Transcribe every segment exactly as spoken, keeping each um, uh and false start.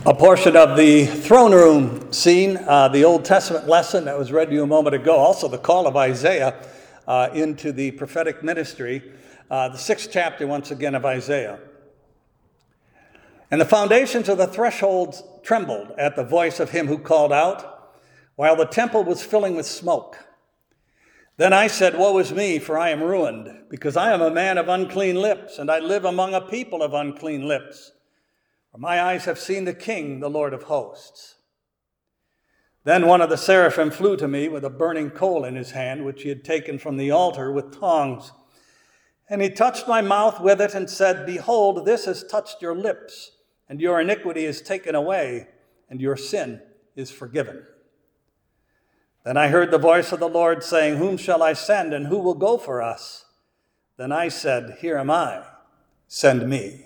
A portion of the throne room scene, uh, the Old Testament lesson that was read to you a moment ago, also the call of Isaiah uh, into the prophetic ministry, uh, the sixth chapter once again of Isaiah. And the foundations of the thresholds trembled at the voice of him who called out, while the temple was filling with smoke. Then I said, woe is me, for I am ruined, because I am a man of unclean lips, and I live among a people of unclean lips. For my eyes have seen the King, the Lord of hosts. Then one of the seraphim flew to me with a burning coal in his hand, which he had taken from the altar with tongs. And he touched my mouth with it and said, behold, this has touched your lips, and your iniquity is taken away, and your sin is forgiven. Then I heard the voice of the Lord saying, whom shall I send, and who will go for us? Then I said, here am I, send me.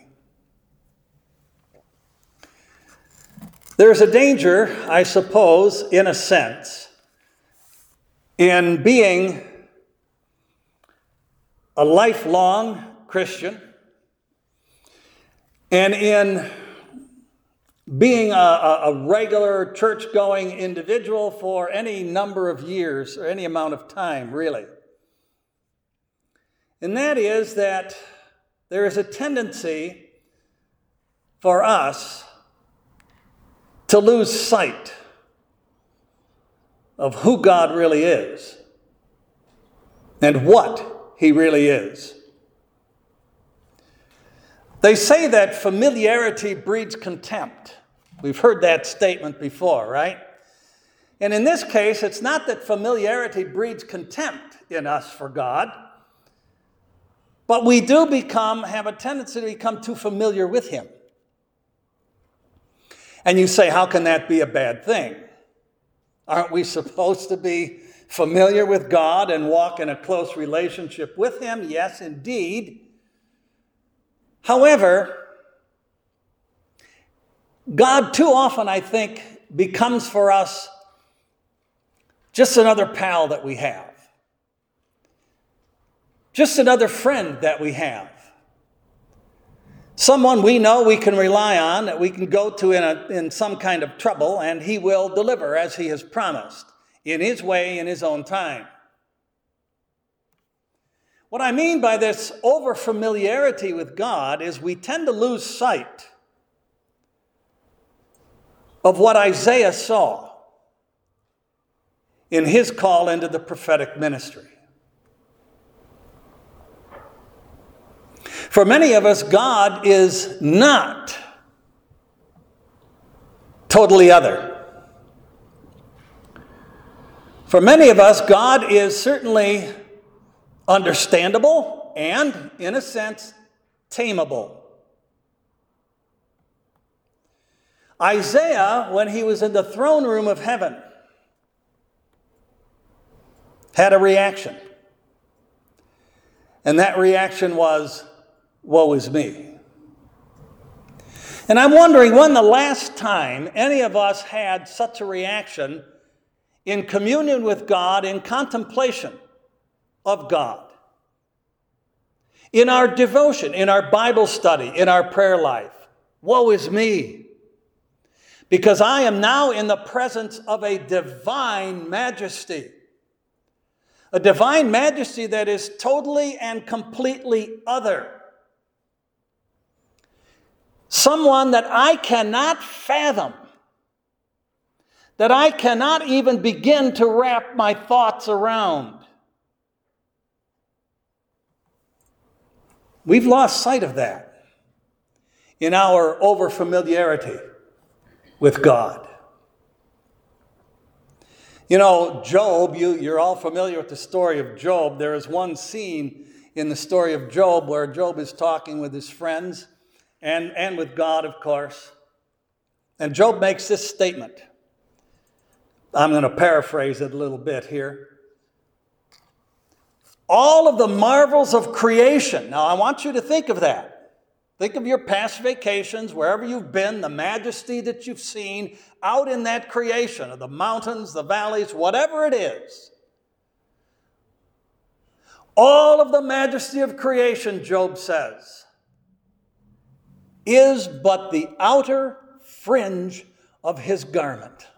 There's a danger, I suppose, in a sense, in being a lifelong Christian and in being a, a regular church-going individual for any number of years or any amount of time, really. And that is that there is a tendency for us to lose sight of who God really is and what he really is. They say that familiarity breeds contempt. We've heard that statement before, right? And in this case, it's not that familiarity breeds contempt in us for God, but we do become, have a tendency to become too familiar with him. And you say, how can that be a bad thing? Aren't we supposed to be familiar with God and walk in a close relationship with him? Yes, indeed. However, God too often, I think, becomes for us just another pal that we have. Just another friend that we have. Someone we know we can rely on, that we can go to in, a, in some kind of trouble, and he will deliver as he has promised, in his way, in his own time. What I mean by this over-familiarity with God is we tend to lose sight of what Isaiah saw in his call into the prophetic ministry. For many of us, God is not totally other. For many of us, God is certainly understandable and, in a sense, tameable. Isaiah, when he was in the throne room of heaven, had a reaction. And that reaction was, woe is me. And I'm wondering when the last time any of us had such a reaction in communion with God, in contemplation of God, in our devotion, in our Bible study, in our prayer life. Woe is me, because I am now in the presence of a divine majesty. A divine majesty that is totally and completely other. Someone that I cannot fathom, that I cannot even begin to wrap my thoughts around. We've lost sight of that in our overfamiliarity with God. You know, Job, you, you're all familiar with the story of Job. There is one scene in the story of Job where Job is talking with his friends and, and with God, of course. And Job makes this statement. I'm going to paraphrase it a little bit here. All of the marvels of creation. Now, I want you to think of that. Think of your past vacations, wherever you've been, the majesty that you've seen out in that creation of the mountains, the valleys, whatever it is. All of the majesty of creation, Job says, is but the outer fringe of his garment.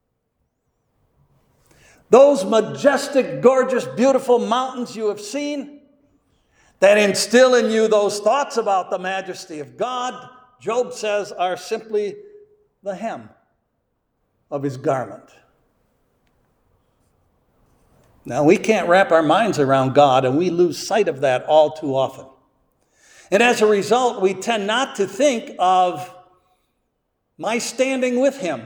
Those majestic, gorgeous, beautiful mountains you have seen that instill in you those thoughts about the majesty of God, Job says, are simply the hem of his garment. Now, we can't wrap our minds around God, and we lose sight of that all too often. And as a result, we tend not to think of my standing with him.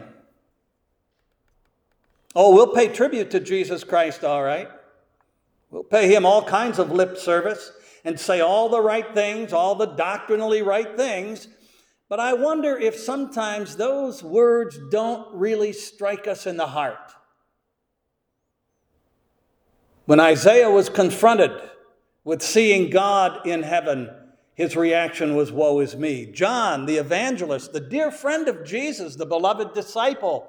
Oh, we'll pay tribute to Jesus Christ, all right. We'll pay him all kinds of lip service and say all the right things, all the doctrinally right things. But I wonder if sometimes those words don't really strike us in the heart. When Isaiah was confronted with seeing God in heaven, his reaction was, woe is me. John, the evangelist, the dear friend of Jesus, the beloved disciple,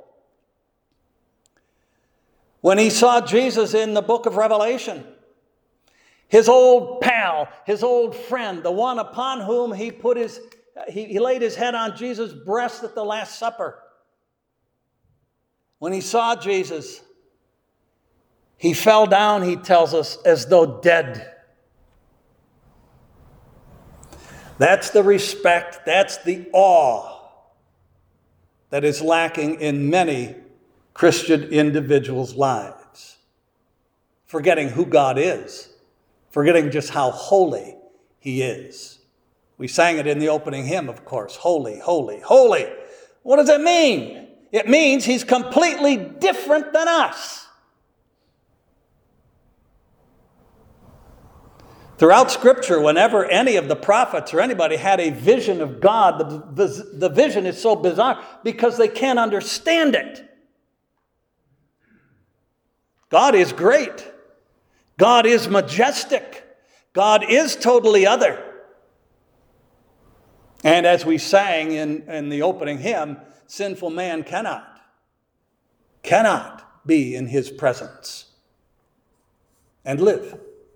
when he saw Jesus in the book of Revelation, his old pal, his old friend, the one upon whom he put his, he, he laid his head on Jesus' breast at the Last Supper. When he saw Jesus, he fell down, he tells us, as though dead. That's the respect, that's the awe that is lacking in many Christian individuals' lives. Forgetting who God is, forgetting just how holy he is. We sang it in the opening hymn, of course. Holy, holy, holy. What does it mean? It means he's completely different than us. Throughout Scripture, whenever any of the prophets or anybody had a vision of God, the, the, the vision is so bizarre because they can't understand it. God is great. God is majestic. God is totally other. And as we sang in, in the opening hymn, sinful man cannot, cannot be in his presence and live.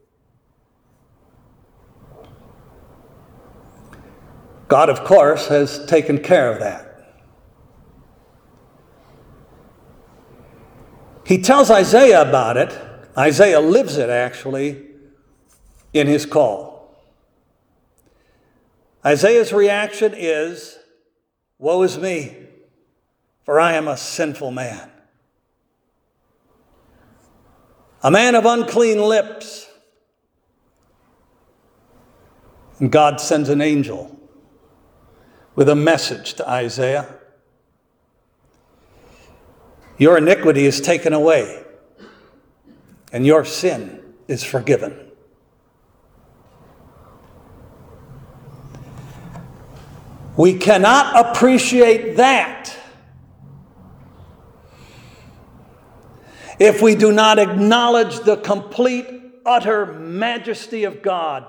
God, of course, has taken care of that. He tells Isaiah about it. Isaiah lives it, actually, in his call. Isaiah's reaction is, woe is me, for I am a sinful man. A man of unclean lips. And God sends an angel with a message to Isaiah. Your iniquity is taken away, and your sin is forgiven. We cannot appreciate that if we do not acknowledge the complete, utter majesty of God.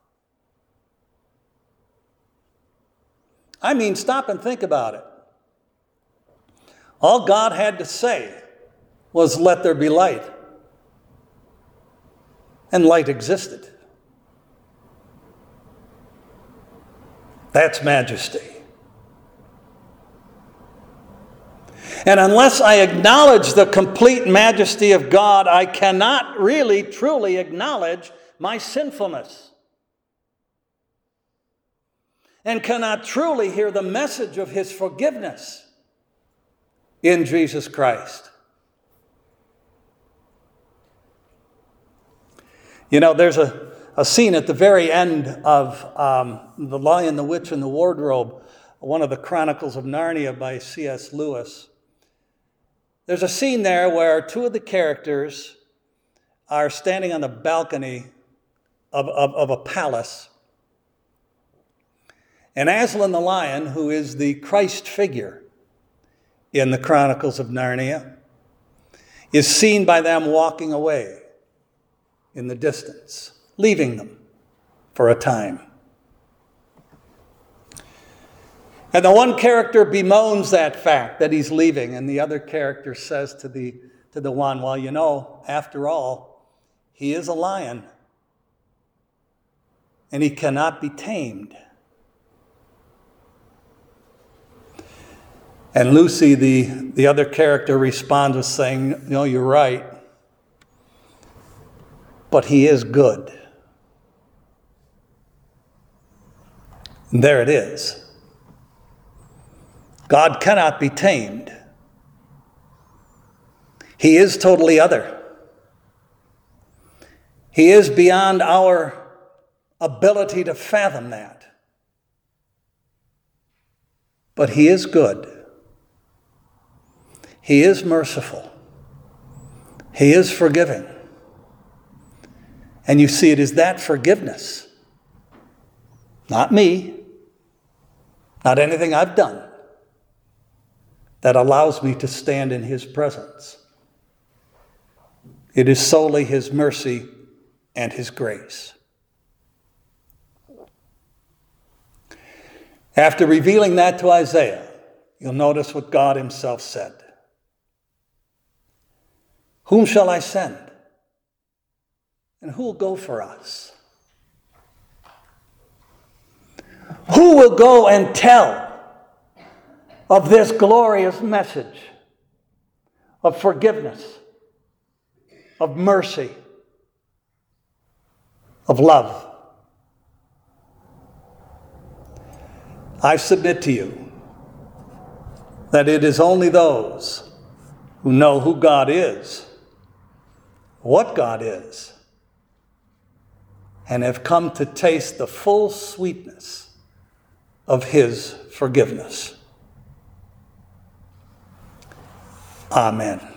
I mean, stop and think about it. All God had to say was, let there be light. And light existed. That's majesty. And unless I acknowledge the complete majesty of God, I cannot really, truly acknowledge my sinfulness. And cannot truly hear the message of his forgiveness in Jesus Christ. You know, there's a, a scene at the very end of um, The Lion, the Witch, and the Wardrobe, one of the Chronicles of Narnia by C S Lewis. There's a scene there where two of the characters are standing on the balcony of, of, of a palace. And Aslan the lion, who is the Christ figure in the Chronicles of Narnia, is seen by them walking away in the distance, leaving them for a time. And the one character bemoans that fact, that he's leaving, and the other character says to the, to the one, well, you know, after all, he is a lion, and he cannot be tamed. And Lucy, the, the other character, responds with saying, no, you're right, but he is good. And there it is. God cannot be tamed. He is totally other. He is beyond our ability to fathom that. But he is good. He is merciful. He is forgiving. And you see, it is that forgiveness, not me, not anything I've done, that allows me to stand in his presence. It is solely his mercy and his grace. After revealing that to Isaiah, you'll notice what God himself said. Whom shall I send? And who will go for us? Who will go and tell of this glorious message of forgiveness, of mercy, of love? I submit to you that it is only those who know who God is, what God is, and have come to taste the full sweetness of his forgiveness. Amen.